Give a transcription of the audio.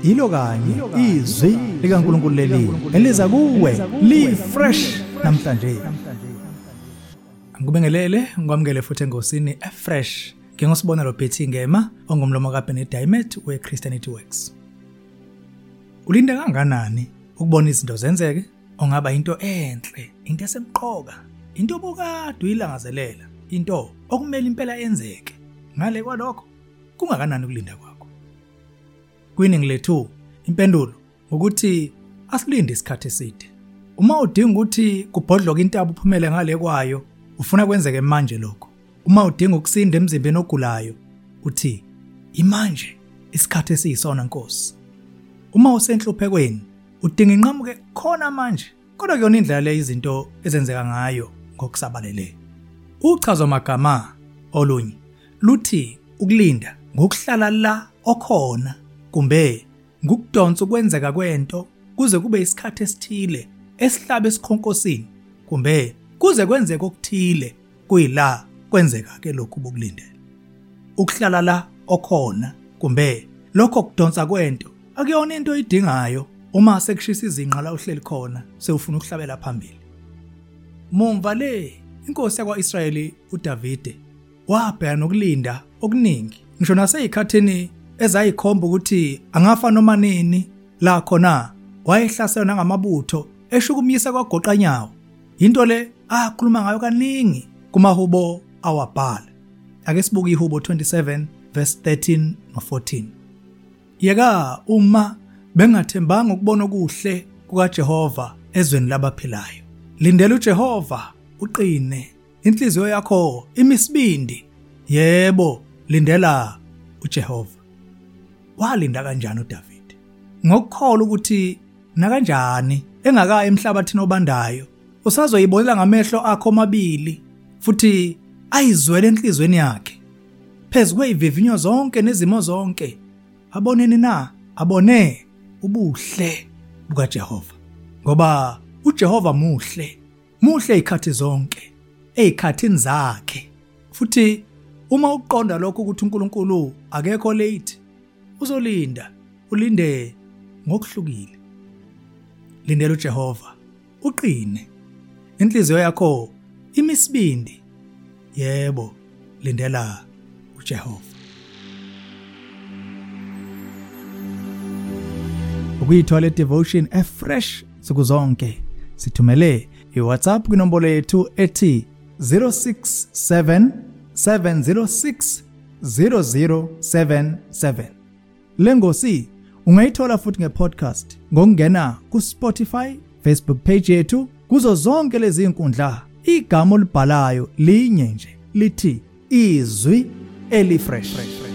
Yilo kanye izwi likaNkulunkulu leli eliza kuwe li fresh namhlanje. Ngikubingelele ngikwamukele futhi engosini fresh. Ngingosibonelo Betty Ngema ongumlomo kaBenedict weChristianity Works. Ulinde kanganani ukubona izinto zenzeke? Ongaba into enhle, into esemqoka, into obukade uyilangazelela, into okumele impela yenzeke. Ngale kwalokho kungakanani ukulinda kwakho? Kwiningi lethu impendulo ukuthi asilinde isikhathi eside. Uma udinga ukuthi kubhodloke intaba uphumele ngale kwayo, ufuna kwenzeke manje lokho. Uma udinga ukusinda emzimbeni ogulayo, uthi imanje isikhathi esiyisona Nkosi. Uma usenhluphekweni, udinga inqamuke khona manje. Kodwa kuyona indlela le izinto ezenzeka ngayo ngokusabalele. Uchazo magama olunye luthi ukulinda ngokuhlala la okhona kumbe ngokudonsa ukwenzeka kwento kuze kube isikhathi esithile esihlabe esikhonkosini kumbe kuze kwenzeke okuthile kuyila kwenzeka ke lokhu bokulindela. Ukuhlala la okhona kumbe lokho kudonsa kwento akuyona into oyidingayo uma sekushisa izinqa la uhleli khona sewufuna ukuhlabela phambili. Mumva le inkosi yakwa-Israyeli uDavide wabheka nokulinda okuningi ngisho naseyikhathini ezayikhomba ukuthi angafa noma nini la khona wayehlaselwa nangamabutho eshukumisa kwagoqanyawo. Into le akhuluma ngayo kaningi kumahubo awabhala. Ake sibuke iHubo 27 verse 13 no14. Yeka uma bengathembanga ukubona okuhle kukaJehova ezweni labaphilayo. Lindela uJehova uqine, inhliziyo yakho imisibindi. Yebo, lindela uJehova. Walinda kanjani uDavide? Ngokukholwa ukuthi nakanjani engaka emhlabathini obandayo usazoyibonela ngamehlo akho amabili futhi ayizwele enhlizweni yakhe. Phezu kwezivivinyo zonke nezimo zonke aboneni na? Abone ubuhle bukaJehova. Ngoba uJehova muhle izikhathi zonke, ezikhathini zakhe. Futhi uma uqonda lokho ukuthi uNkulunkulu akekho late, uzolinda, ulinde ngokuhlukile. Lindela uJehova uqine, inhliziyo yakho imisibindi. Yebo, lindela uJehova. Ukuyithola devotion fresh sikuzonke sithumele iWhatsApp kwinombolo yethu ethi 0677060077. Lengosi ungayithola futhi ngepodcast ngokungena kuSpotify, Facebook page yethu, kuzo zonke lezi inkundla. Igama olibhalayo linye nje lithi izwi elifresh.